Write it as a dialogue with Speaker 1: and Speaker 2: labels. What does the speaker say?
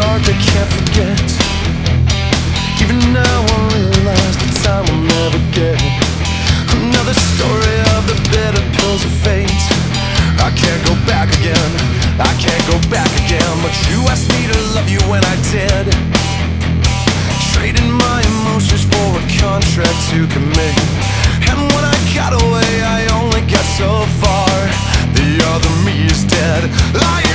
Speaker 1: dark I can't forget. Even now I realize the time will never get. Another story of the bitter pills of fate. I can't go back again, I can't go back again. But you asked me to love you when I did, trading my emotions for a contract to commit. And when I got away I only got so far. The other me is dead, lying